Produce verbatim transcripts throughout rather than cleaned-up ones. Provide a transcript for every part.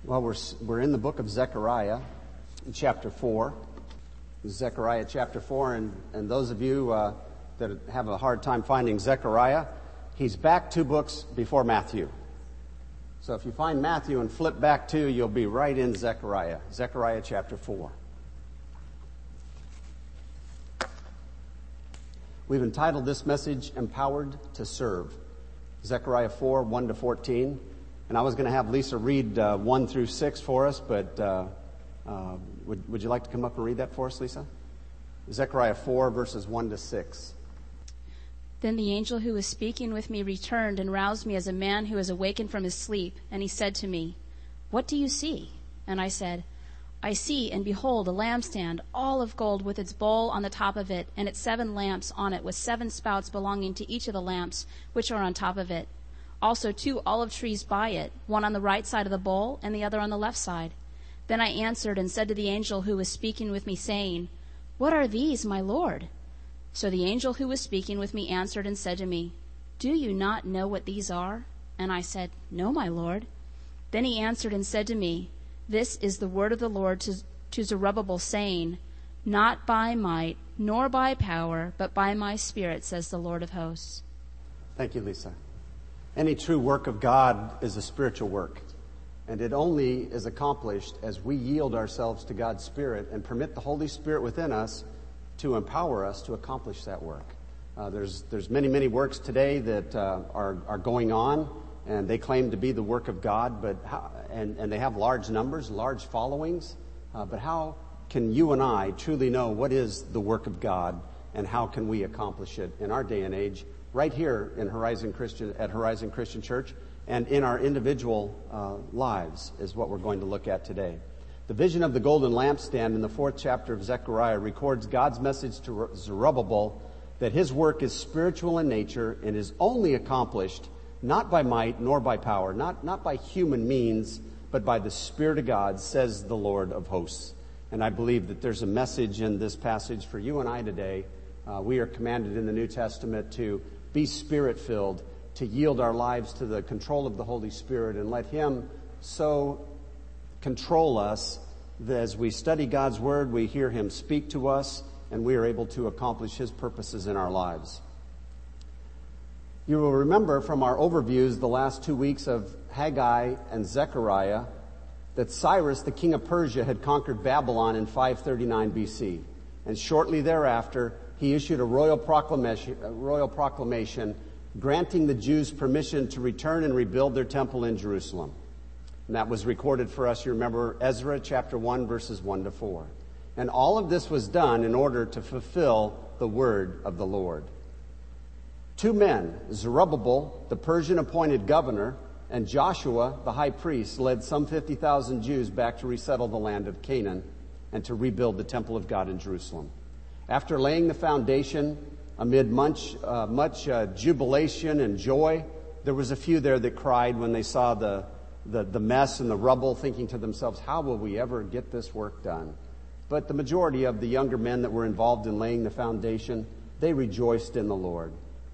Well, we're we're in the book of Zechariah, chapter four. Zechariah chapter four, and, and those of you uh, that have a hard time finding Zechariah, he's back two books before Matthew. So if you find Matthew and flip back two, you'll be right in Zechariah. Zechariah chapter four. We've entitled this message, Empowered to Serve. Zechariah four, one to fourteen. And I was going to have Lisa read uh, one through six for us, but uh, uh, would, would you like to come up and read that for us, Lisa? Zechariah four, verses one to six. Then the angel who was speaking with me returned and roused me as a man who is awakened from his sleep. And he said to me, "What do you see?" And I said, "I see, and behold, a lampstand, all of gold, with its bowl on the top of it, and its seven lamps on it, with seven spouts belonging to each of the lamps which are on top of it. Also two olive trees by it, one on the right side of the bowl, and the other on the left side." Then I answered and said to the angel who was speaking with me, saying, "What are these, my Lord?" So the angel who was speaking with me answered and said to me, "Do you not know what these are?" And I said, "No, my Lord." Then he answered and said to me, "This is the word of the Lord to, to Zerubbabel, saying, Not by might, nor by power, but by my Spirit, says the Lord of hosts." Thank you, Lisa. Any true work of God is a spiritual work, and it only is accomplished as we yield ourselves to God's Spirit and permit the Holy Spirit within us to empower us to accomplish that work. Uh, there's there's many, many works today that uh, are, are going on, and they claim to be the work of God, but how, and, and they have large numbers, large followings, uh, but how can you and I truly know what is the work of God, and how can we accomplish it in our day and age, right here in Horizon Christian at Horizon Christian Church, and in our individual uh, lives is what we're going to look at today. The vision of the golden lampstand in the fourth chapter of Zechariah records God's message to Zerubbabel that his work is spiritual in nature and is only accomplished not by might nor by power, not, not by human means, but by the Spirit of God, says the Lord of hosts. And I believe that there's a message in this passage for you and I today. Uh, we are commanded in the New Testament to be Spirit-filled, to yield our lives to the control of the Holy Spirit and let Him so control us that as we study God's Word, we hear Him speak to us, and we are able to accomplish His purposes in our lives. You will remember from our overviews the last two weeks of Haggai and Zechariah that Cyrus, the king of Persia, had conquered Babylon in five thirty-nine B C. And shortly thereafter, he issued a royal proclamation, a royal proclamation granting the Jews permission to return and rebuild their temple in Jerusalem. And that was recorded for us, you remember, Ezra chapter one, verses one to four. And all of this was done in order to fulfill the word of the Lord. Two men, Zerubbabel, the Persian-appointed governor, and Joshua, the high priest, led some fifty thousand Jews back to resettle the land of Canaan and to rebuild the temple of God in Jerusalem. After laying the foundation amid much, uh, much uh, jubilation and joy, there was a few there that cried when they saw the, the, the mess and the rubble, thinking to themselves, how will we ever get this work done? But the majority of the younger men that were involved in laying the foundation, they rejoiced in the Lord.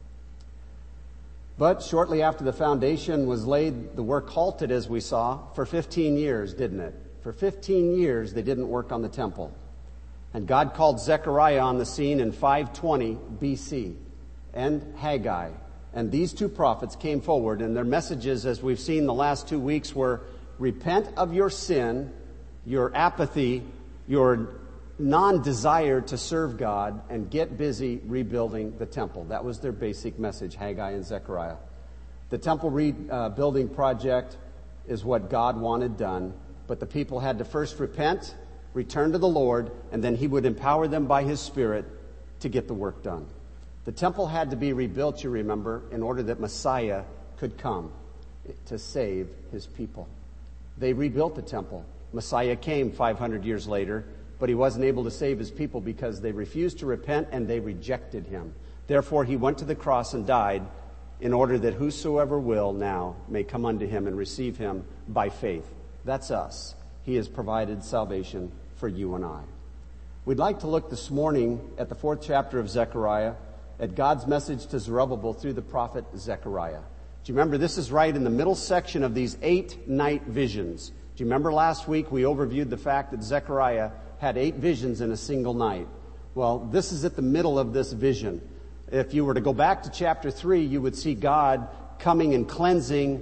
But shortly after the foundation was laid, the work halted, as we saw, for fifteen years, didn't it? For fifteen years, they didn't work on the temple. And God called Zechariah on the scene in five twenty B C and Haggai. And these two prophets came forward, and their messages, as we've seen the last two weeks, were repent of your sin, your apathy, your non-desire to serve God, and get busy rebuilding the temple. That was their basic message, Haggai and Zechariah. The temple rebuilding project is what God wanted done, but the people had to first repent, return to the Lord, and then He would empower them by His Spirit to get the work done. The temple had to be rebuilt, you remember, in order that Messiah could come to save His people. They rebuilt the temple. Messiah came five hundred years later, but He wasn't able to save His people because they refused to repent and they rejected Him. Therefore, He went to the cross and died in order that whosoever will now may come unto Him and receive Him by faith. That's us. He has provided salvation for you and I. We'd like to look this morning at the fourth chapter of Zechariah, at God's message to Zerubbabel through the prophet Zechariah. Do you remember, this is right in the middle section of these eight night visions. Do you remember last week we overviewed the fact that Zechariah had eight visions in a single night? Well, this is at the middle of this vision. If you were to go back to chapter three, you would see God coming and cleansing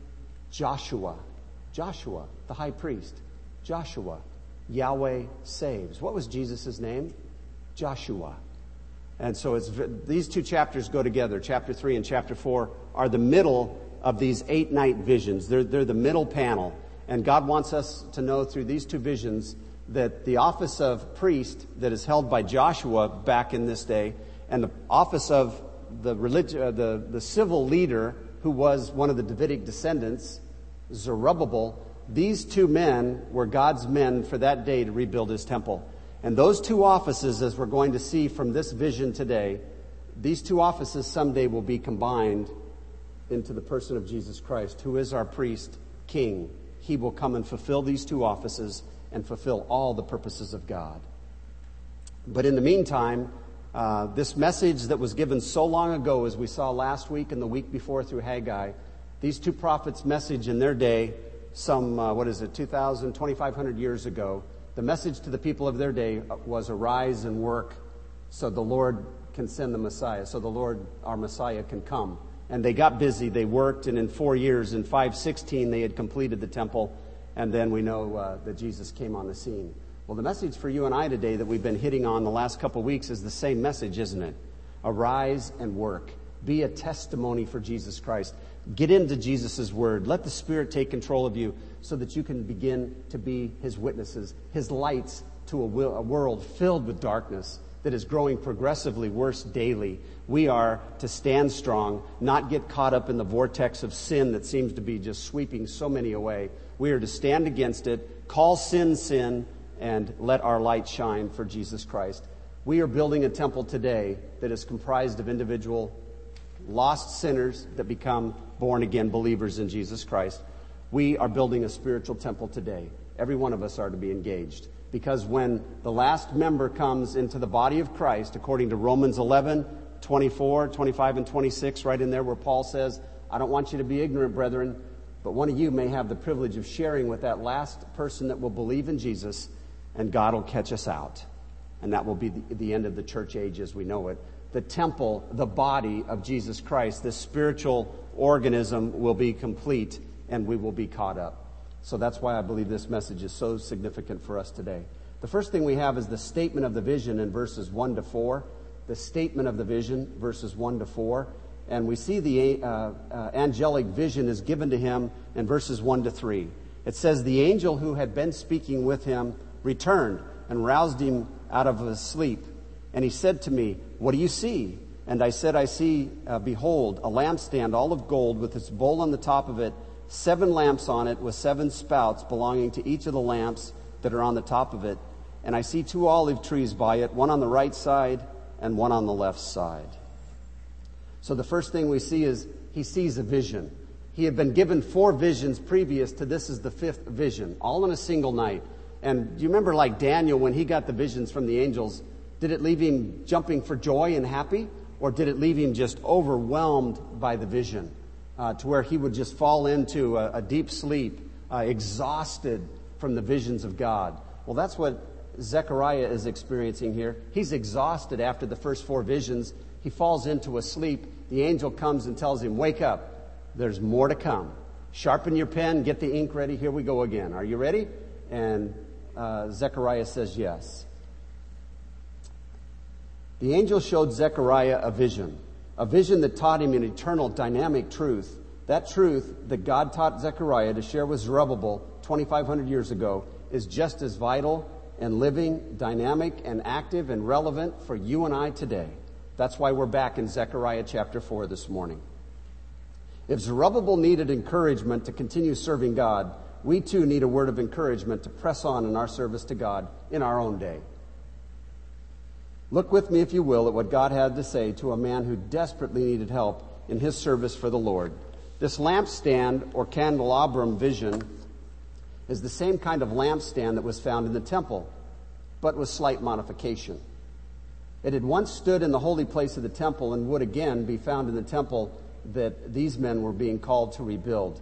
Joshua. Joshua, the high priest. Joshua. Yahweh saves. What was Jesus' name? Joshua. And so it's, these two chapters go together. Chapter three and chapter four are the middle of these eight night visions. They're, they're the middle panel. And God wants us to know through these two visions that the office of priest that is held by Joshua back in this day, and the office of the relig- uh, the, the civil leader who was one of the Davidic descendants, Zerubbabel, these two men were God's men for that day to rebuild his temple. And those two offices, as we're going to see from this vision today, these two offices someday will be combined into the person of Jesus Christ, who is our priest, king. He will come and fulfill these two offices and fulfill all the purposes of God. But in the meantime, uh, this message that was given so long ago, as we saw last week and the week before through Haggai, these two prophets' message in their day, some, uh, what is it, two thousand, twenty-five hundred years ago, the message to the people of their day was arise and work so the Lord can send the Messiah, so the Lord, our Messiah, can come. And they got busy, they worked, and in four years, in five sixteen, they had completed the temple, and then we know uh, that Jesus came on the scene. Well, the message for you and I today that we've been hitting on the last couple of weeks is the same message, isn't it? Arise and work. Be a testimony for Jesus Christ. Get into Jesus' word. Let the Spirit take control of you so that you can begin to be his witnesses, his lights to a, will, a world filled with darkness that is growing progressively worse daily. We are to stand strong, not get caught up in the vortex of sin that seems to be just sweeping so many away. We are to stand against it, call sin sin, and let our light shine for Jesus Christ. We are building a temple today that is comprised of individual lost sinners that become born-again believers in Jesus Christ. We are building a spiritual temple today. Every one of us are to be engaged. Because when the last member comes into the body of Christ, according to Romans eleven, twenty-four, twenty-five, and twenty-six, right in there where Paul says, I don't want you to be ignorant, brethren, but one of you may have the privilege of sharing with that last person that will believe in Jesus, and God will catch us out. And that will be the, the end of the church age as we know it. The temple, the body of Jesus Christ, this spiritual organism will be complete, and we will be caught up. So that's why I believe this message is so significant for us today. The first thing we have is the statement of the vision in verses one to four. The statement of the vision, verses one to four. And we see the uh, uh, angelic vision is given to him in verses one to three. It says, the angel who had been speaking with him returned and roused him out of his sleep. And he said to me, what do you see? And I said, I see, uh, behold, a lampstand all of gold with its bowl on the top of it, seven lamps on it with seven spouts belonging to each of the lamps that are on the top of it. And I see two olive trees by it, one on the right side and one on the left side. So the first thing we see is he sees a vision. He had been given four visions previous to this is the fifth vision, all in a single night. And do you remember like Daniel when he got the visions from the angels, did it leave him jumping for joy and happy? Or did it leave him just overwhelmed by the vision? Uh, to where he would just fall into a, a deep sleep, uh, exhausted from the visions of God. Well, that's what Zechariah is experiencing here. He's exhausted after the first four visions. He falls into a sleep. The angel comes and tells him, wake up. There's more to come. Sharpen your pen. Get the ink ready. Here we go again. Are you ready? And uh, Zechariah says yes. The angel showed Zechariah a vision. A vision that taught him an eternal, dynamic truth. That truth that God taught Zechariah to share with Zerubbabel twenty-five hundred years ago is just as vital and living, dynamic, and active and relevant for you and I today. That's why we're back in Zechariah chapter four this morning. If Zerubbabel needed encouragement to continue serving God, we too need a word of encouragement to press on in our service to God in our own day. Look with me, if you will, at what God had to say to a man who desperately needed help in his service for the Lord. This lampstand or candelabrum vision is the same kind of lampstand that was found in the temple, but with slight modification. It had once stood in the holy place of the temple and would again be found in the temple that these men were being called to rebuild.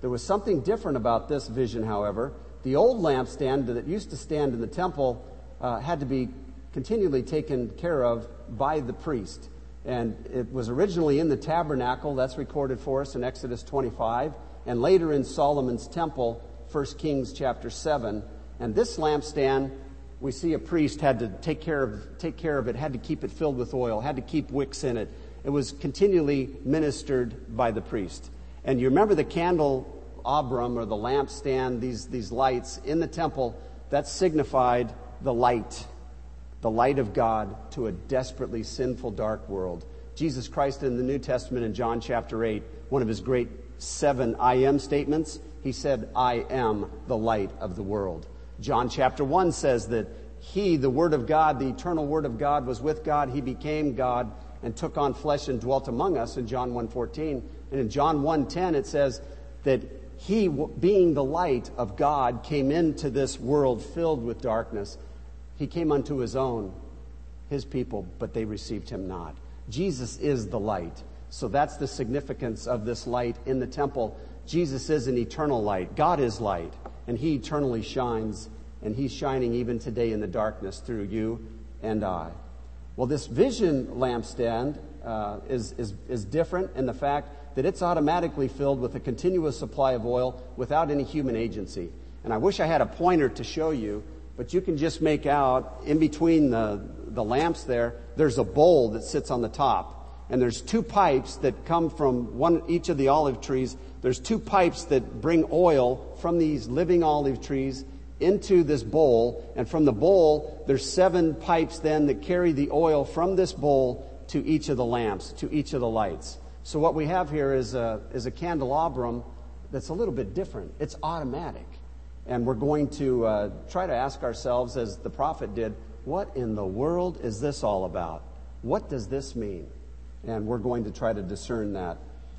There was something different about this vision, however. The old lampstand that used to stand in the temple uh, had to be continually taken care of by the priest. And it was originally in the tabernacle. That's recorded for us in Exodus twenty-five. And later in Solomon's temple, First Kings chapter seven. And this lampstand, we see a priest had to take care of take care of it, had to keep it filled with oil, had to keep wicks in it. It was continually ministered by the priest. And you remember the candelabrum or the lampstand, these, these lights in the temple, that signified the light, the light of God to a desperately sinful, dark world. Jesus Christ in the New Testament in John chapter eight, one of his great seven I am statements, he said, I am the light of the world. John chapter one says that he, the Word of God, the eternal Word of God, was with God. He became God and took on flesh and dwelt among us in John one fourteen. And in John one ten it says that he, being the light of God, came into this world filled with darkness. He came unto his own, his people, but they received him not. Jesus is the light. So that's the significance of this light in the temple. Jesus is an eternal light. God is light, and he eternally shines, and he's shining even today in the darkness through you and I. Well, this vision lampstand uh, is, is, is different in the fact that it's automatically filled with a continuous supply of oil without any human agency. And I wish I had a pointer to show you, but you can just make out in between the, the lamps there, there's a bowl that sits on the top. And there's two pipes that come from one each of the olive trees. There's two pipes that bring oil from these living olive trees into this bowl. And from the bowl, there's seven pipes then that carry the oil from this bowl to each of the lamps, to each of the lights. So what we have here is a, is a candelabrum that's a little bit different. It's automatic. And we're going to uh, try to ask ourselves, as the prophet did, what in the world is this all about? What does this mean? And we're going to try to discern that.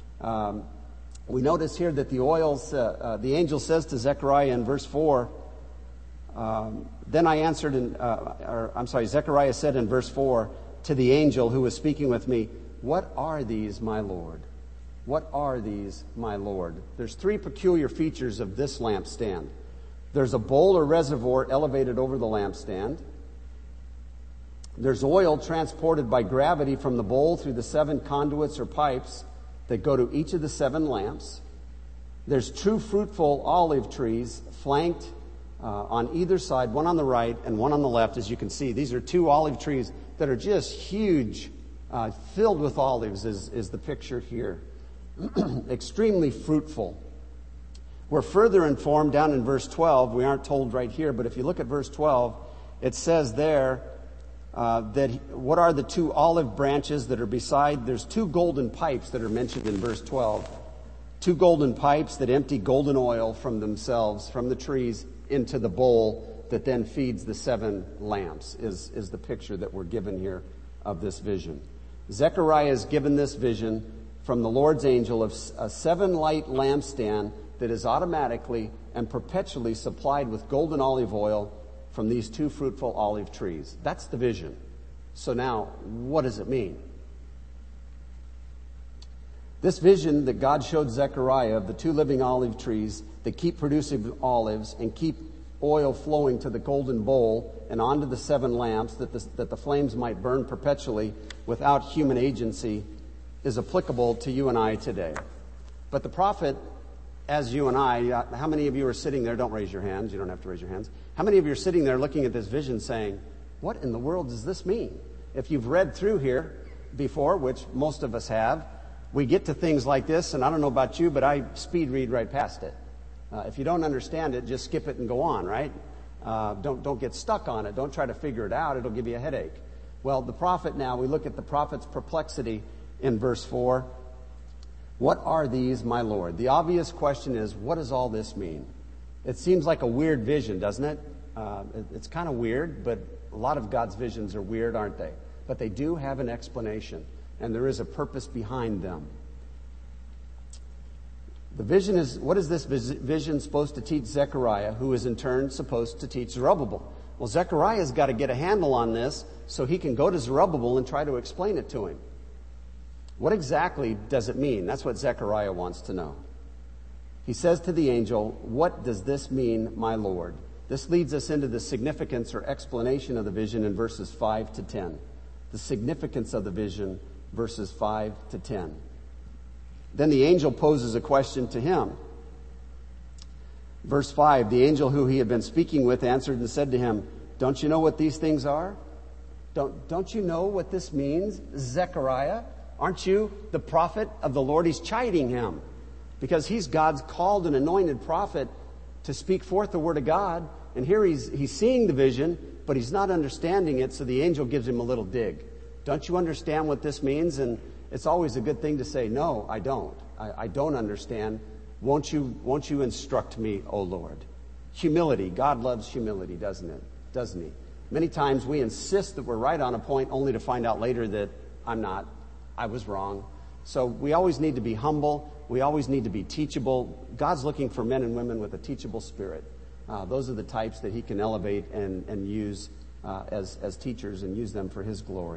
Um, we notice here that the oils, uh, uh, the angel says to Zechariah in verse four, um, then I answered, in, uh, or I'm sorry, Zechariah said in verse four to the angel who was speaking with me, what are these, my Lord? What are these, my Lord? There's three peculiar features of this lampstand. There's a bowl or reservoir elevated over the lampstand. There's oil transported by gravity from the bowl through the seven conduits or pipes that go to each of the seven lamps. There's two fruitful olive trees flanked uh, on either side, one on the right and one on the left, as you can see. These are two olive trees that are just huge, uh, filled with olives is, is the picture here. Extremely fruitful. We're further informed down in verse twelve. We aren't told right here, but if you look at verse twelve, it says there, Uh, that he, what are the two olive branches that are beside? There's two golden pipes that are mentioned in verse twelve. Two golden pipes that empty golden oil from themselves, from the trees, into the bowl that then feeds the seven lamps, is, is the picture that we're given here of this vision. Zechariah is given this vision from the Lord's angel of a seven-light lampstand that is automatically and perpetually supplied with golden olive oil from these two fruitful olive trees. That's the vision. So now, what does it mean? This vision that God showed Zechariah of the two living olive trees that keep producing olives and keep oil flowing to the golden bowl and onto the seven lamps that the, that the flames might burn perpetually without human agency is applicable to you and I today. But the prophet, as you and I, how many of you are sitting there? Don't raise your hands. You don't have to raise your hands. How many of you are sitting there looking at this vision saying, what in the world does this mean? If you've read through here before, which most of us have, we get to things like this, and I don't know about you, but I speed read right past it. Uh, if you don't understand it, just skip it and go on, right? Uh, don't, don't get stuck on it. Don't try to figure it out. It'll give you a headache. Well, the prophet now, we look at the prophet's perplexity in verse four. What are these, my Lord? The obvious question is, what does all this mean? It seems like a weird vision, doesn't it? Uh, it it's kind of weird, but a lot of God's visions are weird, aren't they? But they do have an explanation, and there is a purpose behind them. The vision is, what is this vision supposed to teach Zechariah, who is in turn supposed to teach Zerubbabel? Well, Zechariah's got to get a handle on this so he can go to Zerubbabel and try to explain it to him. What exactly does it mean? That's what Zechariah wants to know. He says to the angel, "What does this mean, my Lord?" This leads us into the significance or explanation of the vision in verses five to ten. The significance of the vision, verses five to ten. Then the angel poses a question to him. Verse five, the angel who he had been speaking with answered and said to him, "Don't you know what these things are?" Don't, don't you know what this means, Zechariah? Aren't you the prophet of the Lord? He's chiding him because he's God's called and anointed prophet to speak forth the word of God. And here he's, he's seeing the vision, but he's not understanding it. So the angel gives him a little dig. Don't you understand what this means? And it's always a good thing to say, "No, I don't. I, I don't understand. Won't you, won't you instruct me, O Lord?" Humility. God loves humility, doesn't it? Doesn't he? Many times we insist that we're right on a point only to find out later that I'm not. I was wrong. So we always need to be humble. We always need to be teachable. God's looking for men and women with a teachable spirit. Uh, those are the types that he can elevate and, and use uh, as, as teachers and use them for his glory.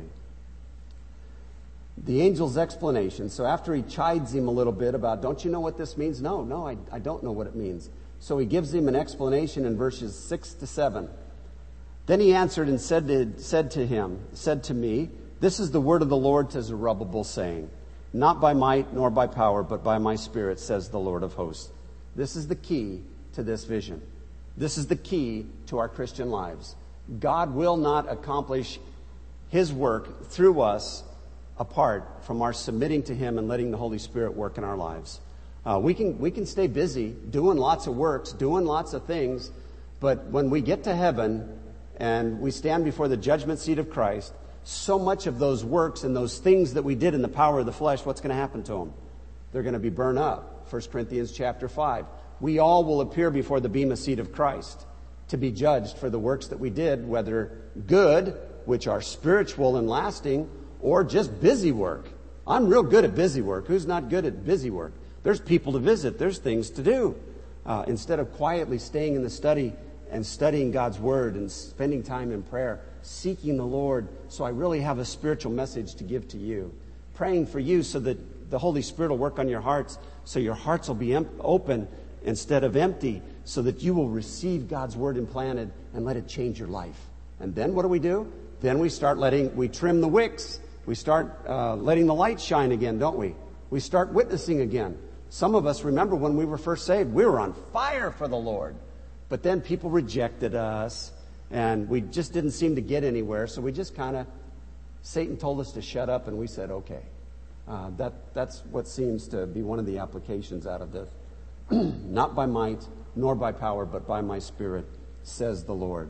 The angel's explanation. So after he chides him a little bit about, "Don't you know what this means?" No, no, I, I don't know what it means. So he gives him an explanation in verses six to seven. Then he answered and said to, said to him, said to me, "This is the word of the Lord to Zerubbabel, saying, not by might nor by power, but by my Spirit, says the Lord of hosts." This is the key to this vision. This is the key to our Christian lives. God will not accomplish his work through us apart from our submitting to him and letting the Holy Spirit work in our lives. Uh, we can we can stay busy doing lots of works, doing lots of things, but when we get to heaven and we stand before the judgment seat of Christ, so much of those works and those things that we did in the power of the flesh, what's going to happen to them? They're going to be burned up. First Corinthians chapter five. We all will appear before the bema seat of Christ to be judged for the works that we did, whether good, which are spiritual and lasting, or just busy work. I'm real good at busy work. Who's not good at busy work? There's people to visit. There's things to do. Uh, instead of quietly staying in the study and studying God's Word and spending time in prayer, seeking the Lord, so I really have a spiritual message to give to you. Praying for you so that the Holy Spirit will work on your hearts, so your hearts will be em- open instead of empty, so that you will receive God's Word implanted and let it change your life. And then what do we do? Then we start letting, we trim the wicks. We start uh, letting the light shine again, don't we? We start witnessing again. Some of us remember when we were first saved, we were on fire for the Lord. But then people rejected us, and we just didn't seem to get anywhere. So we just kind of, Satan told us to shut up, and we said, okay. Uh, that that's what seems to be one of the applications out of this. Not by might, nor by power, but by my Spirit, says the Lord.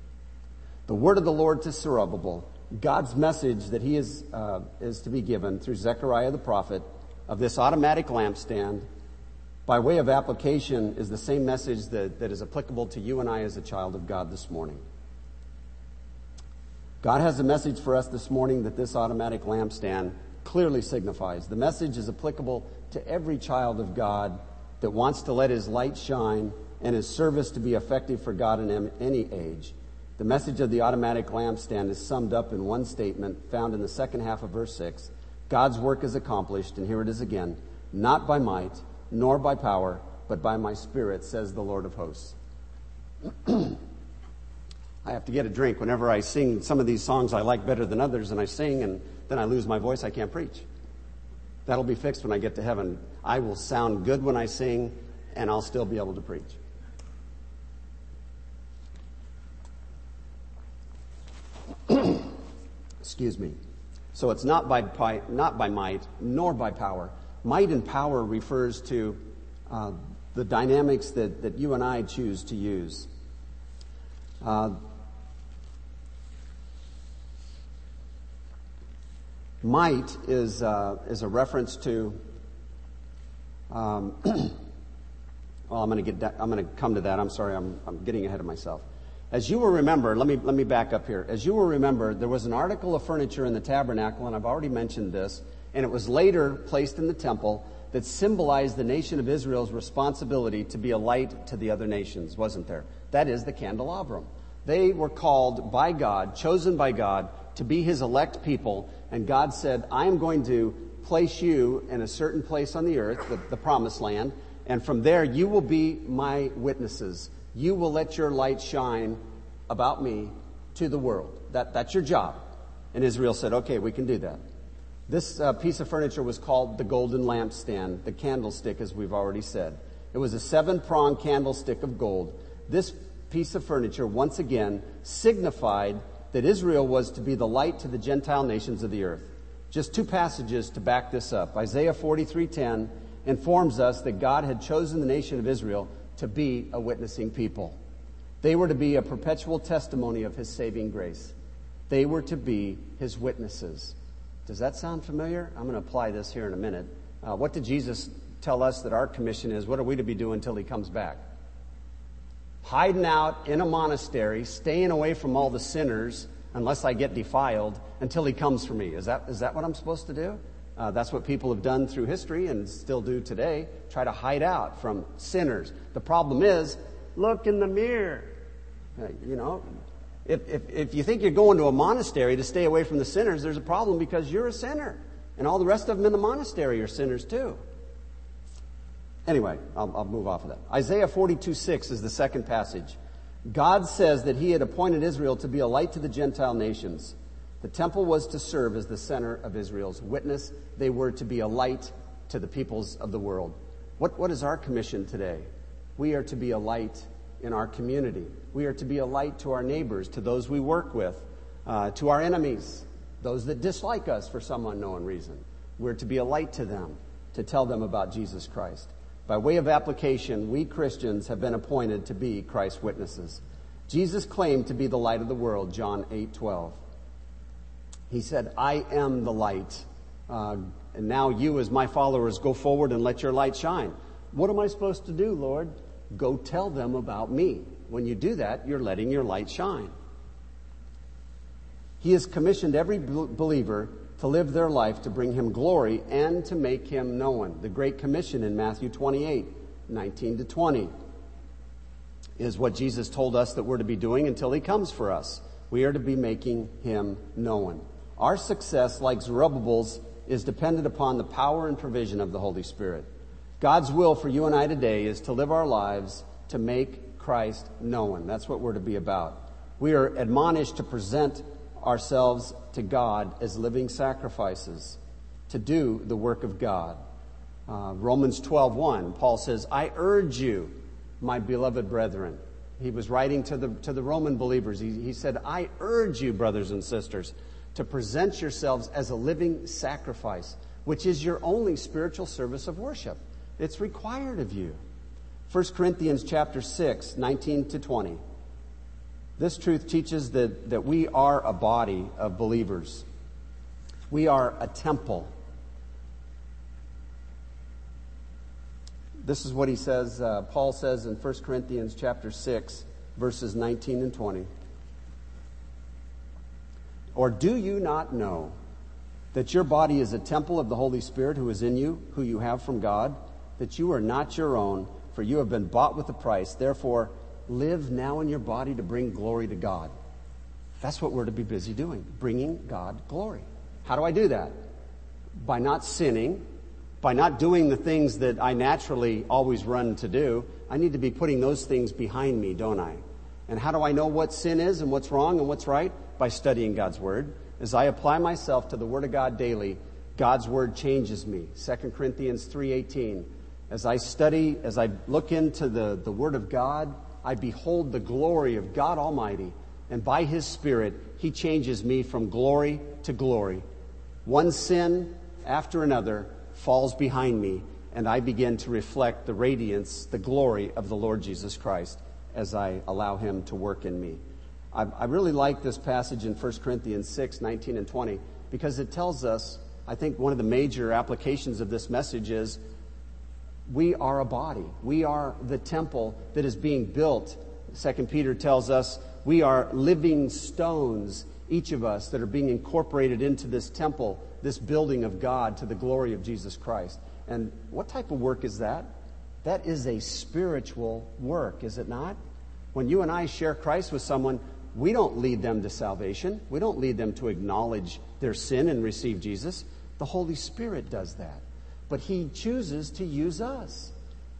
The word of the Lord to Zerubbabel, God's message that he is uh, is to be given through Zechariah the prophet of this automatic lampstand, by way of application, is the same message that, that is applicable to you and I as a child of God this morning. God has a message for us this morning that this automatic lampstand clearly signifies. The message is applicable to every child of God that wants to let his light shine and his service to be effective for God in any age. The message of the automatic lampstand is summed up in one statement found in the second half of verse six. God's work is accomplished, and here it is again, not by might, nor by power, but by my Spirit, says the Lord of hosts. I have to get a drink whenever I sing some of these songs I like better than others, and I sing, and then I lose my voice, I can't preach. That'll be fixed when I get to heaven. I will sound good when I sing, and I'll still be able to preach. Excuse me. So it's not by, by not by might nor by power. Might and power refers to uh, the dynamics that, that you and I choose to use. Uh, might is uh, is a reference to. Um, well, I'm going to get. Da- I'm going to come to that. I'm sorry. I'm I'm getting ahead of myself. As you will remember, let me let me back up here. As you will remember, there was an article of furniture in the tabernacle, and I've already mentioned this, and it was later placed in the temple that symbolized the nation of Israel's responsibility to be a light to the other nations, wasn't there? That is the candelabrum. They were called by God, chosen by God, to be his elect people, and God said, I am going to place you in a certain place on the earth, the, the promised land, And from there, you will be my witnesses. You will let your light shine about me to the world. That, that's your job. And Israel said, okay, we can do that. This uh, piece of furniture was called the golden lampstand, the candlestick, as we've already said. It was a seven-pronged candlestick of gold. This piece of furniture, once again, signified that Israel was to be the light to the Gentile nations of the earth. Just two passages to back this up. Isaiah forty-three ten informs us that God had chosen the nation of Israel to be a witnessing people. They were to be a perpetual testimony of His saving grace. They were to be His witnesses. Does that sound familiar? I'm going to apply this here in a minute. Uh, what did Jesus tell us that our commission is? What are we to be doing until He comes back? Hiding out in a monastery, staying away from all the sinners, unless I get defiled, until He comes for me. Is that is that what I'm supposed to do? Uh, that's what people have done through history and still do today. Try to hide out from sinners. The problem is, look in the mirror. Uh, you know, if, if if you think you're going to a monastery to stay away from the sinners, there's a problem because you're a sinner. And all the rest of them in the monastery are sinners too. Anyway, I'll, I'll move off of that. Isaiah forty-two six is the second passage. God says that He had appointed Israel to be a light to the Gentile nations. The temple was to serve as the center of Israel's witness. They were to be a light to the peoples of the world. What, what is our commission today? We are to be a light in our community. We are to be a light to our neighbors, to those we work with, uh, to our enemies, those that dislike us for some unknown reason. We're to be a light to them, to tell them about Jesus Christ. By way of application, we Christians have been appointed to be Christ's witnesses. Jesus claimed to be the light of the world, John eight twelve. He said, I am the light. Uh, and now you as my followers go forward and let your light shine. What am I supposed to do, Lord? Go tell them about me. When you do that, you're letting your light shine. He has commissioned every believer to live their life to bring Him glory and to make Him known. The Great Commission in Matthew twenty-eight, nineteen to twenty is what Jesus told us that we're to be doing until He comes for us. We are to be making Him known. Our success, like Zerubbabel's, is dependent upon the power and provision of the Holy Spirit. God's will for you and I today is to live our lives to make Christ known. That's what we're to be about. We are admonished to present ourselves to God as living sacrifices, to do the work of God. Uh, Romans twelve one, Paul says, I urge you, my beloved brethren. He was writing to the to the Roman believers. He, he said, I urge you, brothers and sisters, to present yourselves as a living sacrifice, which is your only spiritual service of worship. It's required of you. First Corinthians chapter six, nineteen to twenty. This truth teaches that, that we are a body of believers. We are a temple. This is what he says, uh, Paul says in First Corinthians chapter six, verses nineteen and twenty. Or do you not know that your body is a temple of the Holy Spirit who is in you, who you have from God, that you are not your own, for you have been bought with a price. Therefore, live now in your body to bring glory to God. That's what we're to be busy doing, bringing God glory. How do I do that? By not sinning, by not doing the things that I naturally always run to do. I need to be putting those things behind me, don't I? And how do I know what sin is and what's wrong and what's right? By studying God's Word. As I apply myself to the Word of God daily, God's Word changes me. Second Corinthians three eighteen. As I study, as I look into the, the Word of God, I behold the glory of God Almighty, and by His Spirit, He changes me from glory to glory. One sin after another falls behind me, and I begin to reflect the radiance, the glory of the Lord Jesus Christ as I allow Him to work in me. I, I really like this passage in First Corinthians six, nineteen and twenty, because it tells us, I think one of the major applications of this message is we are a body. We are the temple that is being built. Second Peter tells us we are living stones, each of us, that are being incorporated into this temple, this building of God to the glory of Jesus Christ. And what type of work is that? That is a spiritual work, is it not? When you and I share Christ with someone, we don't lead them to salvation. We don't lead them to acknowledge their sin and receive Jesus. The Holy Spirit does that. But He chooses to use us.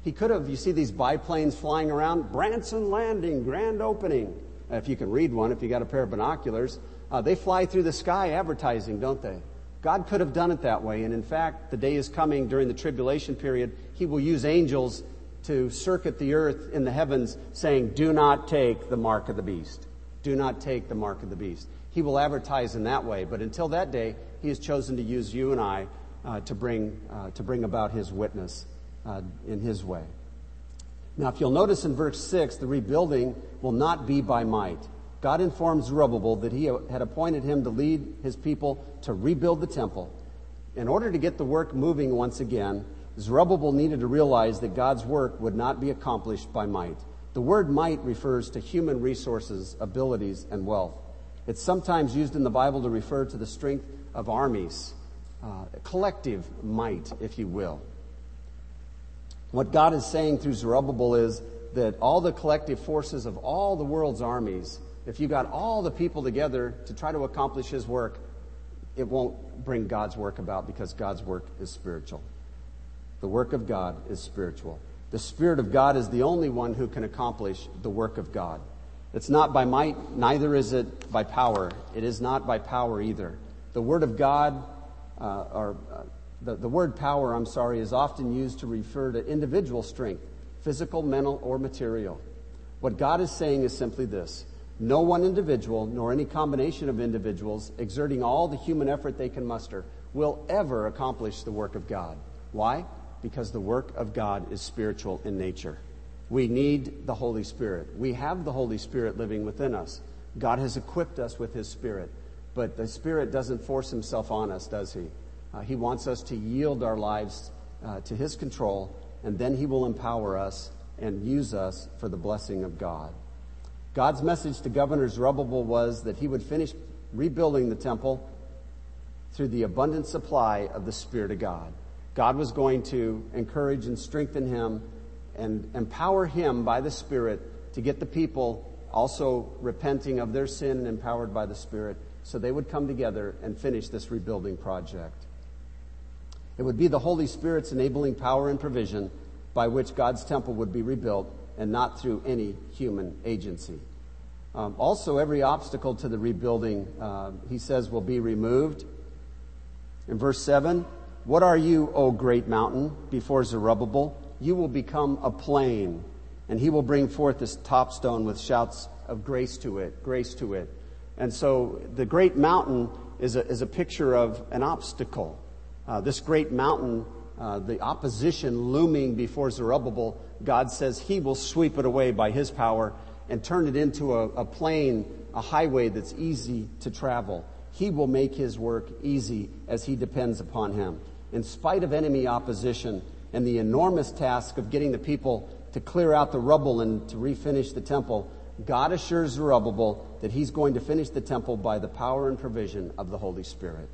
He could have, you see these biplanes flying around, Branson Landing, grand opening. If you can read one, if you got a pair of binoculars, uh, they fly through the sky advertising, don't they? God could have done it that way. And in fact, the day is coming during the tribulation period, He will use angels to circuit the earth in the heavens saying, do not take the mark of the beast. Do not take the mark of the beast. He will advertise in that way. But until that day, He has chosen to use you and I uh, to bring uh, to bring about His witness uh, in His way. Now, if you'll notice in verse six, the rebuilding will not be by might. God informs Zerubbabel that He had appointed him to lead His people to rebuild the temple. In order to get the work moving once again, Zerubbabel needed to realize that God's work would not be accomplished by might. The word might refers to human resources, abilities, and wealth. It's sometimes used in the Bible to refer to the strength of armies, uh, collective might, if you will. What God is saying through Zerubbabel is that all the collective forces of all the world's armies, if you got all the people together to try to accomplish His work, it won't bring God's work about, because God's work is spiritual. The work of God is spiritual. The Spirit of God is the only one who can accomplish the work of God. It's not by might, neither is it by power. It is not by power either. The Word of God, uh, or uh, the, the word power, I'm sorry, is often used to refer to individual strength, physical, mental, or material. What God is saying is simply this: no one individual, nor any combination of individuals exerting all the human effort they can muster, will ever accomplish the work of God. Why? Because the work of God is spiritual in nature. We need the Holy Spirit. We have the Holy Spirit living within us. God has equipped us with His Spirit. But the Spirit doesn't force Himself on us, does He? Uh, he wants us to yield our lives uh, to His control, and then He will empower us and use us for the blessing of God. God's message to Governor Zerubbabel was that he would finish rebuilding the temple through the abundant supply of the Spirit of God. God was going to encourage and strengthen him and empower him by the Spirit to get the people also repenting of their sin and empowered by the Spirit, so they would come together and finish this rebuilding project. It would be the Holy Spirit's enabling power and provision by which God's temple would be rebuilt, and not through any human agency. Um, also, every obstacle to the rebuilding, uh, he says, will be removed. In verse seven, what are you, O great mountain, before Zerubbabel? You will become a plain, and he will bring forth this top stone with shouts of grace to it, grace to it. And so the great mountain is a, is a picture of an obstacle. Uh, this great mountain, uh, the opposition looming before Zerubbabel, God says He will sweep it away by His power and turn it into a, a plain, a highway that's easy to travel. He will make His work easy as He depends upon Him. In spite of enemy opposition and the enormous task of getting the people to clear out the rubble and to refinish the temple, God assures Zerubbabel that He's going to finish the temple by the power and provision of the Holy Spirit.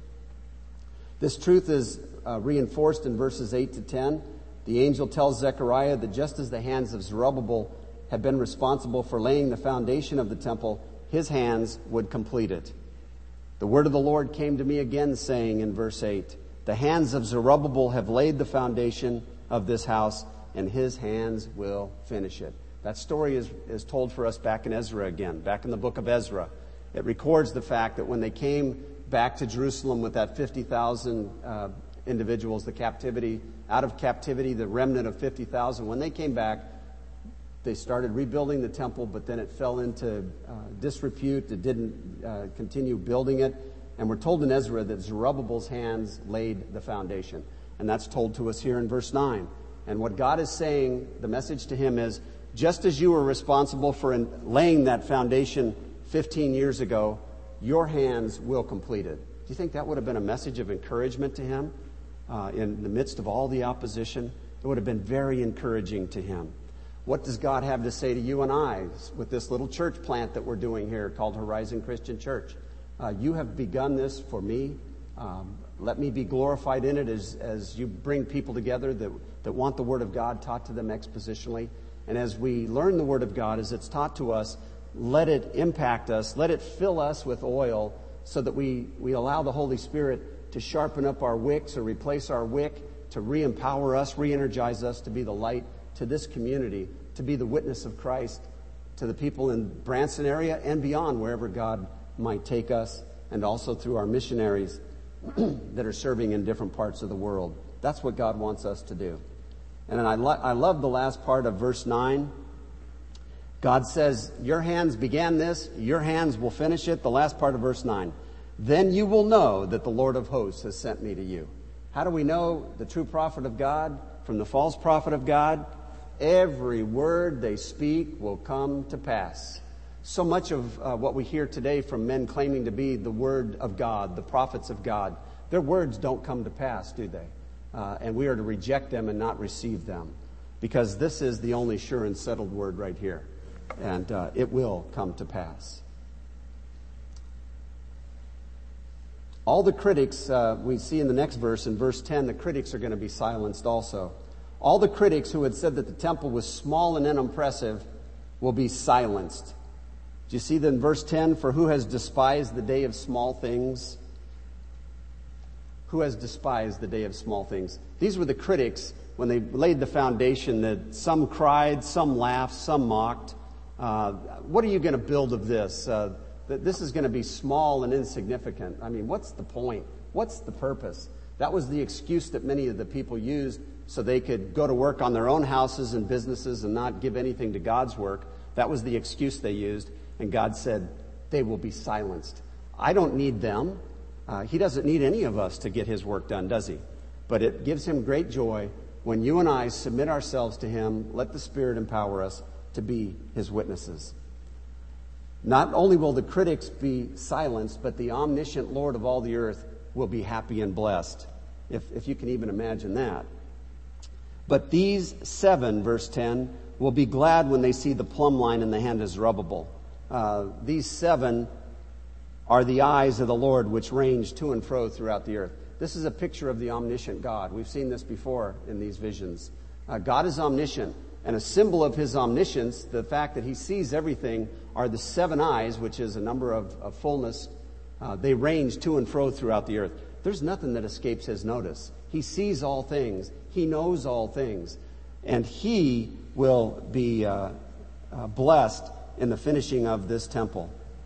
This truth is uh, reinforced in verses eight to ten. The angel tells Zechariah that just as the hands of Zerubbabel had been responsible for laying the foundation of the temple, his hands would complete it. The word of the Lord came to me again, saying in verse eight, the hands of Zerubbabel have laid the foundation of this house, and his hands will finish it. That story is, is told for us back in Ezra again, back in the book of Ezra. It records the fact that when they came back to Jerusalem with that fifty thousand uh, individuals, the captivity, out of captivity, the remnant of fifty thousand, when they came back, they started rebuilding the temple, but then it fell into uh, disrepute. It didn't uh, continue building it. And we're told in Ezra that Zerubbabel's hands laid the foundation. And that's told to us here in verse nine. And what God is saying, the message to him is, just as you were responsible for in laying that foundation fifteen years ago, your hands will complete it. Do you think that would have been a message of encouragement to him uh, in the midst of all the opposition? It would have been very encouraging to him. What does God have to say to you and I with this little church plant that we're doing here called Horizon Christian Church? Uh, you have begun this for me. Um, let me be glorified in it as, as you bring people together that, that want the Word of God taught to them expositionally. And as we learn the Word of God, as it's taught to us, let it impact us. Let it fill us with oil so that we, we allow the Holy Spirit to sharpen up our wicks or replace our wick, to re-empower us, re-energize us to be the light to this community to be the witness of Christ to the people in Branson area and beyond, wherever God might take us, and also through our missionaries that are serving in different parts of the world. That's what God wants us to do. And I, lo- I love the last part of verse nine. God says, your hands began this, your hands will finish it. The last part of verse nine. Then you will know that the Lord of hosts has sent me to you. How do we know the true prophet of God from the false prophet of God? Every word they speak will come to pass. So much of uh, what we hear today from men claiming to be the word of God, the prophets of God, their words don't come to pass, do they? Uh, and we are to reject them and not receive them, because this is the only sure and settled word right here. And uh, it will come to pass. All the critics, uh, we see in the next verse, in verse ten, the critics are going to be silenced also. All the critics who had said that the temple was small and unimpressive will be silenced. Do you see that in verse ten? For who has despised the day of small things? Who has despised the day of small things? These were the critics when they laid the foundation, that some cried, some laughed, some mocked. Uh, what are you going to build of this? Uh, that this is going to be small and insignificant. I mean, what's the point? What's the purpose? That was the excuse that many of the people used so they could go to work on their own houses and businesses and not give anything to God's work. That was the excuse they used. And God said, they will be silenced. I don't need them. Uh, he doesn't need any of us to get his work done, does he? But it gives him great joy when you and I submit ourselves to him, let the Spirit empower us to be his witnesses. Not only will the critics be silenced, but the omniscient Lord of all the earth will be happy and blessed, if, if you can even imagine that. But these seven, verse ten, will be glad when they see the plumb line in the hand of Zerubbabel. Uh, these seven are the eyes of the Lord which range to and fro throughout the earth. This is a picture of the omniscient God. We've seen this before in these visions. Uh, God is omniscient, and a symbol of his omniscience, the fact that he sees everything, are the seven eyes, which is a number of, of fullness. Uh, they range to and fro throughout the earth. There's nothing that escapes his notice. He sees all things. He knows all things. And he will be uh, uh, blessed in the finishing of this temple.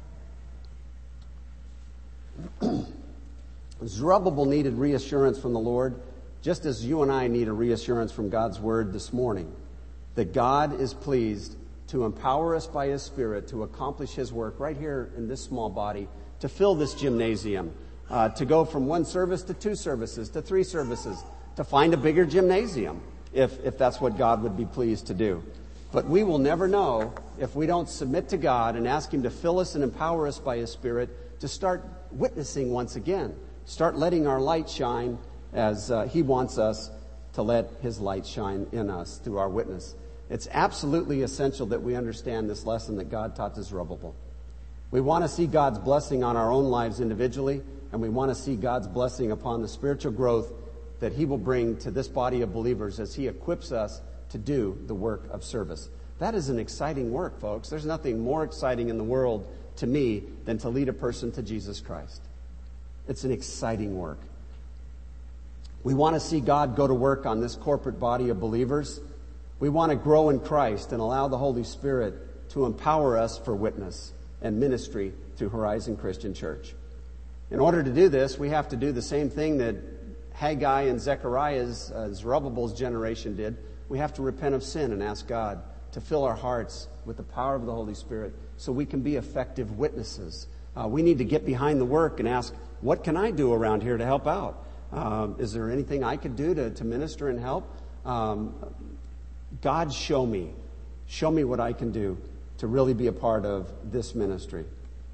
Zerubbabel needed reassurance from the Lord, just as you and I need a reassurance from God's word this morning, that God is pleased to empower us by his Spirit to accomplish his work right here in this small body, to fill this gymnasium, uh, to go from one service to two services, to three services, to find a bigger gymnasium, if, if that's what God would be pleased to do. But we will never know if we don't submit to God and ask him to fill us and empower us by his Spirit to start witnessing once again. Start letting our light shine as uh, he wants us to let his light shine in us through our witness. It's absolutely essential that we understand this lesson that God taught to Zerubbabel. We want to see God's blessing on our own lives individually, and we want to see God's blessing upon the spiritual growth that he will bring to this body of believers as he equips us to do the work of service. That is an exciting work, folks. There's nothing more exciting in the world to me than to lead a person to Jesus Christ. It's an exciting work. We want to see God go to work on this corporate body of believers. We want to grow in Christ and allow the Holy Spirit to empower us for witness and ministry through Horizon Christian Church. In order to do this, we have to do the same thing that Haggai and Zechariah's, uh, Zerubbabel's generation did. We have to repent of sin and ask God to fill our hearts with the power of the Holy Spirit so we can be effective witnesses. Uh, we need to get behind the work and ask, what can I do around here to help out? Um, is there anything I could do to, to minister and help? Um, God, show me. Show me what I can do to really be a part of this ministry.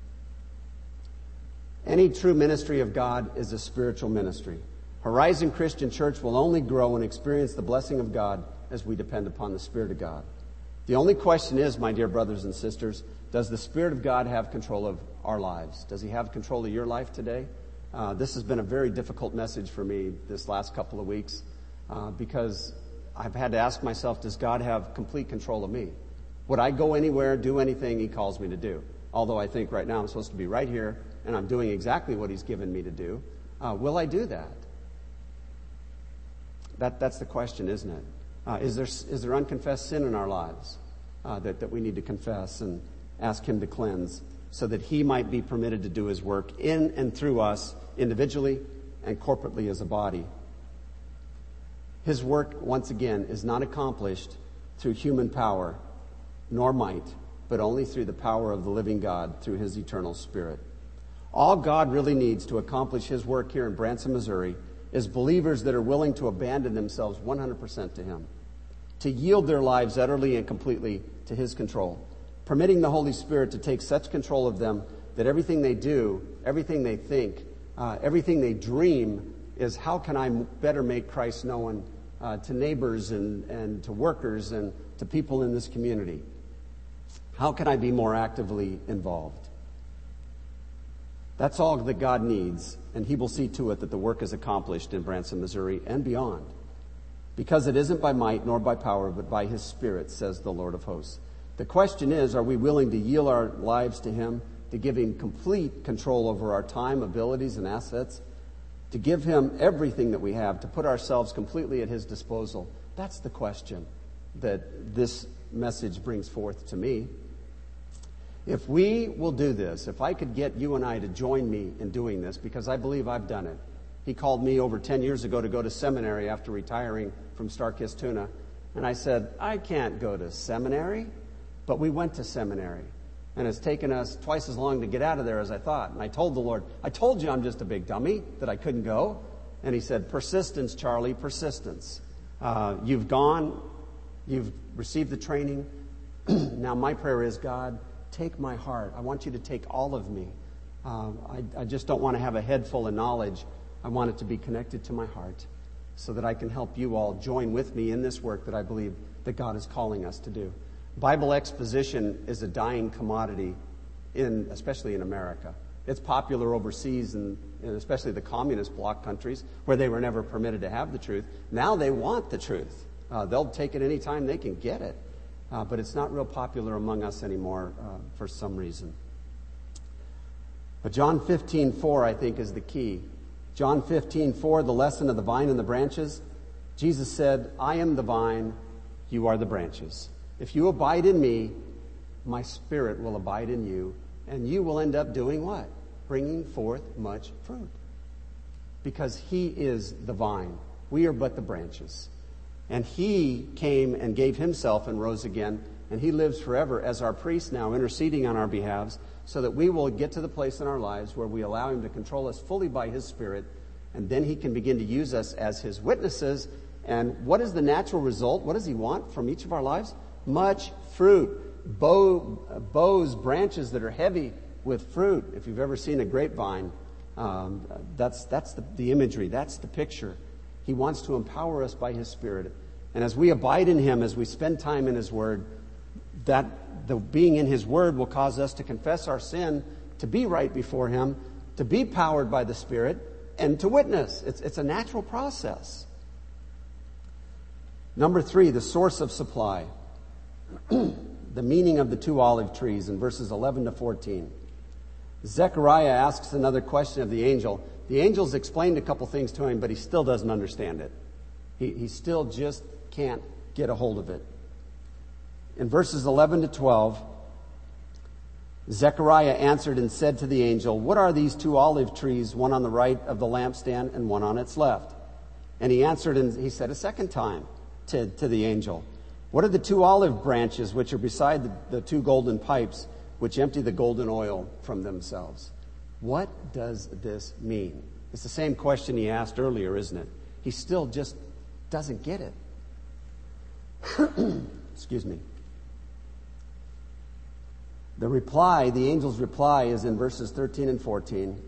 Any true ministry of God is a spiritual ministry. Horizon Christian Church will only grow and experience the blessing of God as we depend upon the Spirit of God. The only question is, my dear brothers and sisters, does the Spirit of God have control of our lives? Does he have control of your life today? Uh, this has been a very difficult message for me this last couple of weeks uh, because I've had to ask myself, does God have complete control of me? Would I go anywhere, do anything he calls me to do? Although I think right now I'm supposed to be right here and I'm doing exactly what he's given me to do. Uh, will I do that? That that's the question, isn't it? Uh, is there is there unconfessed sin in our lives uh, that, that we need to confess and ask him to cleanse so that he might be permitted to do his work in and through us individually and corporately as a body? His work, once again, is not accomplished through human power nor might, but only through the power of the living God through his eternal Spirit. All God really needs to accomplish his work here in Branson, Missouri is believers that are willing to abandon themselves one hundred percent to him, to yield their lives utterly and completely to his control, permitting the Holy Spirit to take such control of them that everything they do, everything they think, uh, everything they dream is how can I better make Christ known uh, to neighbors and, and to workers and to people in this community? How can I be more actively involved? That's all that God needs, and he will see to it that the work is accomplished in Branson, Missouri, and beyond. Because it isn't by might nor by power, but by his Spirit, says the Lord of hosts. The question is, are we willing to yield our lives to him, to give him complete control over our time, abilities, and assets, to give him everything that we have, to put ourselves completely at his disposal? That's the question that this message brings forth to me. If we will do this, if I could get you and I to join me in doing this, because I believe I've done it. He called me over ten years ago to go to seminary after retiring from Starkist Tuna. And I said, I can't go to seminary. But we went to seminary. And it's taken us twice as long to get out of there as I thought. And I told the Lord, I told you I'm just a big dummy, that I couldn't go. And he said, persistence, Charlie, persistence. Uh, you've gone, you've received the training. Now my prayer is, God, take my heart. I want you to take all of me. Uh, I, I just don't want to have a head full of knowledge. I want it to be connected to my heart so that I can help you all join with me in this work that I believe that God is calling us to do. Bible exposition is a dying commodity, in especially in America. It's popular overseas, and, and especially the communist bloc countries, where they were never permitted to have the truth. Now they want the truth. Uh, they'll take it any time they can get it. Uh, but it's not real popular among us anymore uh, for some reason. But John fifteen four, I think, is the key. John fifteen four, the lesson of the vine and the branches. Jesus said, I am the vine, you are the branches. If you abide in me, my Spirit will abide in you, and you will end up doing what? Bringing forth much fruit. Because he is the vine. We are but the branches. And he came and gave himself and rose again, and he lives forever as our priest now, interceding on our behalves, so that we will get to the place in our lives where we allow him to control us fully by his Spirit, and then he can begin to use us as his witnesses. And what is the natural result? What does he want from each of our lives? Much fruit. Bow, boughs, branches that are heavy with fruit. If you've ever seen a grapevine, um, that's, that's the, the imagery. That's the picture. He wants to empower us by his Spirit. And as we abide in him, as we spend time in his word, that the being in his word will cause us to confess our sin, to be right before him, to be powered by the Spirit, and to witness. It's, it's a natural process. Number three, the source of supply. The meaning of the two olive trees in verses eleven to fourteen. Zechariah asks another question of the angel. The angel's explained a couple things to him, but he still doesn't understand it. He, he still just can't get a hold of it. In verses eleven to twelve, Zechariah answered and said to the angel, what are these two olive trees, one on the right of the lampstand and one on its left? And he answered and he said a second time to, to the angel, what are the two olive branches which are beside the, the two golden pipes which empty the golden oil from themselves? What does this mean? It's the same question he asked earlier, isn't it? He still just doesn't get it. Excuse me. The reply, the angel's reply, is in verses thirteen and fourteen.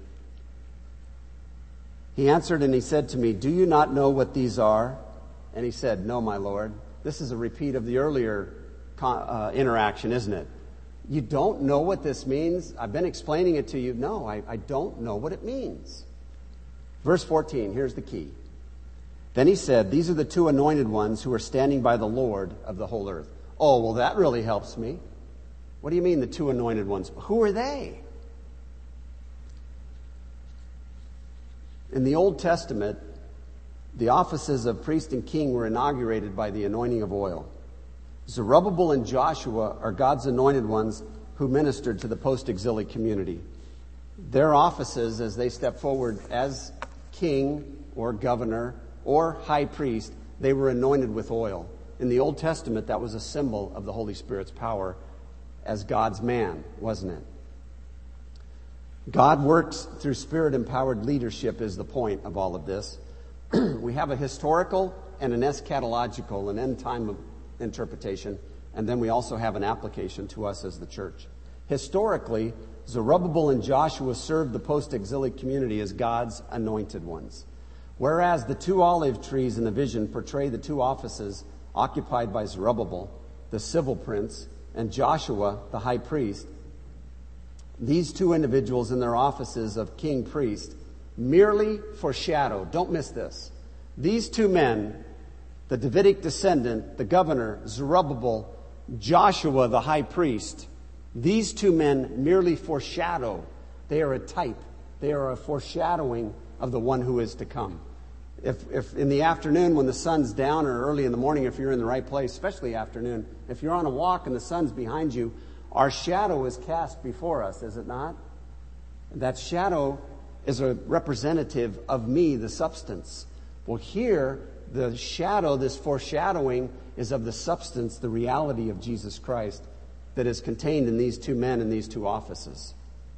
He answered and he said to me, do you not know what these are? And he said, no, my Lord. This is a repeat of the earlier uh, interaction, isn't it? You don't know what this means? I've been explaining it to you. No, I, I don't know what it means. Verse fourteen, here's the key. Then he said, these are the two anointed ones who are standing by the Lord of the whole earth. Oh, well, that really helps me. What do you mean the two anointed ones? Who are they? In the Old Testament, The offices of priest and king were inaugurated by the anointing of oil. Zerubbabel and Joshua are God's anointed ones who ministered to the post-exilic community. Their offices, as they step forward as king or governor or high priest, they were anointed with oil. In the Old Testament, that was a symbol of the Holy Spirit's power as God's man, wasn't it? God works through Spirit-empowered leadership is the point of all of this. We have a historical and an eschatological, an end-time interpretation, and then we also have an application to us as the church. Historically, Zerubbabel and Joshua served the post-exilic community as God's anointed ones. Whereas the two olive trees in the vision portray the two offices occupied by Zerubbabel, the civil prince, and Joshua, the high priest, these two individuals in their offices of king priest merely foreshadow, don't miss this, these two men, the Davidic descendant, the governor, Zerubbabel, Joshua, the high priest, these two men merely foreshadow. They are a type. They are a foreshadowing of the one who is to come. If, if in the afternoon when the sun's down or early in the morning, if you're in the right place, especially afternoon, if you're on a walk and the sun's behind you, our shadow is cast before us, is it not? That shadow is a representative of me, the substance. Well, here, the shadow, this foreshadowing, is of the substance, the reality of Jesus Christ that is contained in these two men in these two offices.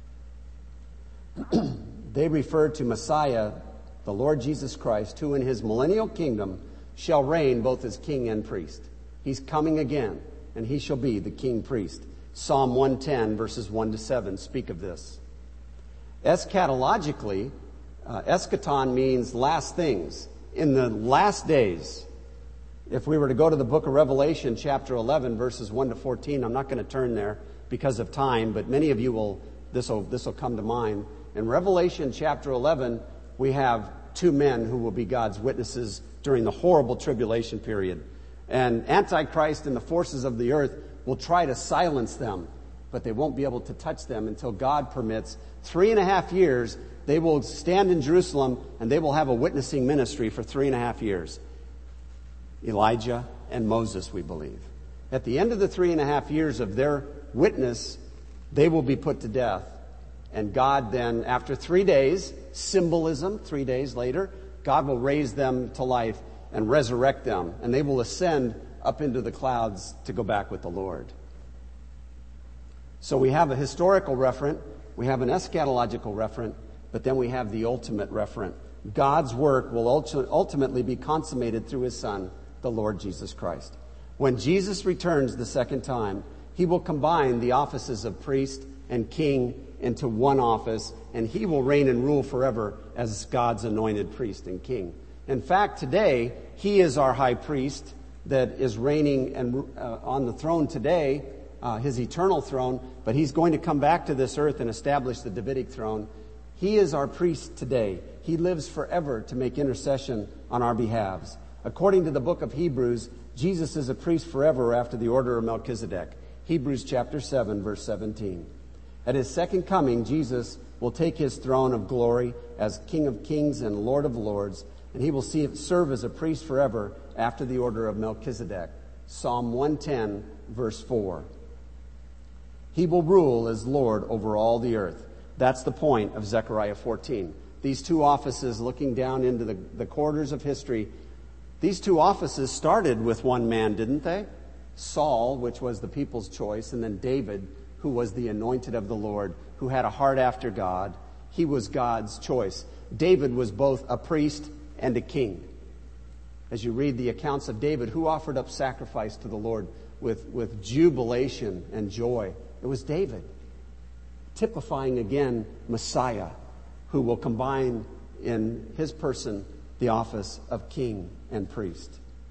They refer to Messiah, the Lord Jesus Christ, who in his millennial kingdom shall reign both as king and priest. He's coming again, and he shall be the king priest. Psalm one ten, verses one to seven, speak of this. Eschatologically, uh, eschaton means last things. In the last days, if we were to go to the book of Revelation, chapter eleven, verses one to fourteen, I'm not going to turn there because of time, but many of you will, this will, this will come to mind. In Revelation chapter eleven, we have two men who will be God's witnesses during the horrible tribulation period. And Antichrist and the forces of the earth will try to silence them, but they won't be able to touch them until God permits. Three and a half years, they will stand in Jerusalem and they will have a witnessing ministry for three and a half years. Elijah and Moses, we believe. At the end of the three and a half years of their witness, they will be put to death. And God then, after three days, symbolism, three days later, God will raise them to life and resurrect them. And they will ascend up into the clouds to go back with the Lord. So we have a historical referent, we have an eschatological referent, but then we have the ultimate referent. God's work will ultimately be consummated through his Son, the Lord Jesus Christ. When Jesus returns the second time, he will combine the offices of priest and king into one office, and he will reign and rule forever as God's anointed priest and king. In fact, today, he is our high priest that is reigning and uh, on the throne today, uh, his eternal throne, but he's going to come back to this earth and establish the Davidic throne. He is our priest today. He lives forever to make intercession on our behalves. According to the book of Hebrews, Jesus is a priest forever after the order of Melchizedek. Hebrews chapter seven, verse seventeen. At his second coming, Jesus will take his throne of glory as King of Kings and Lord of Lords, and he will see, serve as a priest forever after the order of Melchizedek. Psalm one ten, verse four. He will rule as Lord over all the earth. That's the point of Zechariah fourteen. These two offices looking down into the, the corridors of history, these two offices started with one man, didn't they? Saul, which was the people's choice, and then David, who was the anointed of the Lord, who had a heart after God. He was God's choice. David was both a priest and a king. As you read the accounts of David, who offered up sacrifice to the Lord with, with jubilation and joy? It was David, typifying again Messiah, who will combine in his person the office of king and priest.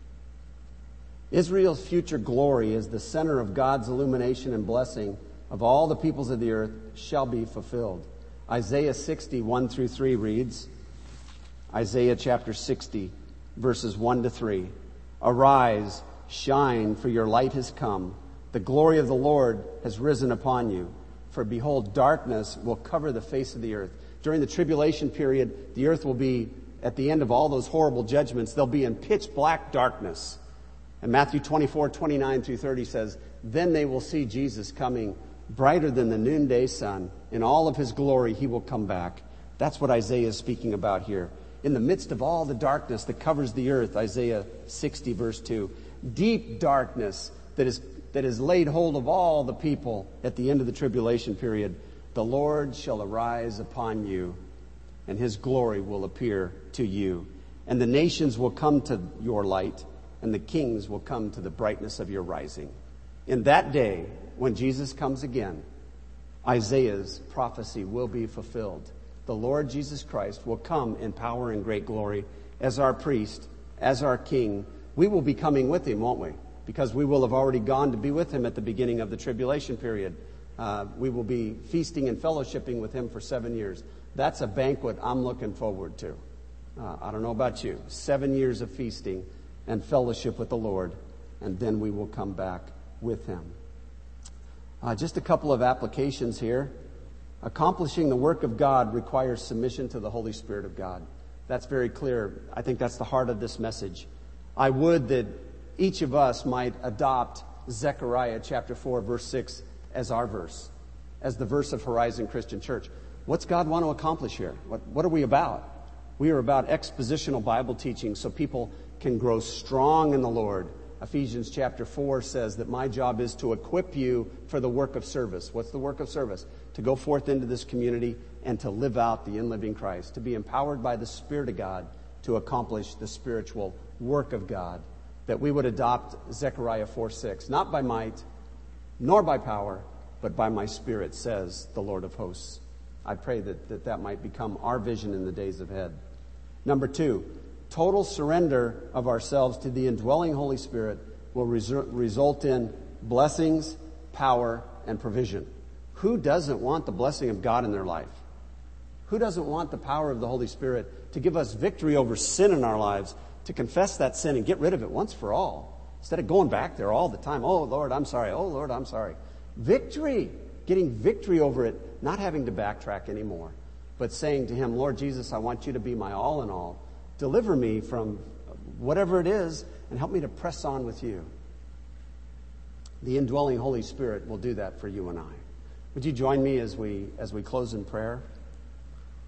Israel's future glory as the center of God's illumination and blessing of all the peoples of the earth shall be fulfilled. Isaiah sixty, one through three reads, Isaiah chapter sixty, verses one to three. Arise, shine, for your light has come. The glory of the Lord has risen upon you. For behold, darkness will cover the face of the earth. During the tribulation period, the earth will be at the end of all those horrible judgments, they'll be in pitch black darkness. And Matthew twenty-four, twenty-nine through thirty says, then they will see Jesus coming brighter than the noonday sun. In all of his glory, he will come back. That's what Isaiah is speaking about here. In the midst of all the darkness that covers the earth, Isaiah sixty, verse two, deep darkness that is that has laid hold of all the people at the end of the tribulation period, the Lord shall arise upon you, and his glory will appear to you. And the nations will come to your light, and the kings will come to the brightness of your rising. In that day, when Jesus comes again, Isaiah's prophecy will be fulfilled. The Lord Jesus Christ will come in power and great glory as our priest, as our king. We will be coming with him, won't we? Because we will have already gone to be with him at the beginning of the tribulation period. Uh, we will be feasting and fellowshipping with him for seven years. That's a banquet I'm looking forward to. Uh, I don't know about you. Seven years of feasting and fellowship with the Lord, and then we will come back with him. Uh, just a couple of applications here. Accomplishing the work of God requires submission to the Holy Spirit of God. That's very clear. I think that's the heart of this message. I would that each of us might adopt Zechariah chapter four, verse six as our verse, as the verse of Horizon Christian Church. What's God want to accomplish here? What, what are we about? We are about expositional Bible teaching so people can grow strong in the Lord. Ephesians chapter four says that my job is to equip you for the work of service. What's the work of service? To go forth into this community and to live out the in-living Christ, to be empowered by the Spirit of God to accomplish the spiritual work of God. That we would adopt Zechariah four six, not by might, nor by power, but by my Spirit, says the Lord of hosts. I pray that that, that might become our vision in the days ahead. Number two, total surrender of ourselves to the indwelling Holy Spirit will resu- result in blessings, power, and provision. Who doesn't want the blessing of God in their life? Who doesn't want the power of the Holy Spirit to give us victory over sin in our lives, to confess that sin and get rid of it once for all, instead of going back there all the time? Oh, Lord, I'm sorry. Oh, Lord, I'm sorry. Victory. Getting victory over it, not having to backtrack anymore, but saying to him, Lord Jesus, I want you to be my all in all. Deliver me from whatever it is and help me to press on with you. The indwelling Holy Spirit will do that for you and I. Would you join me as we as we close in prayer?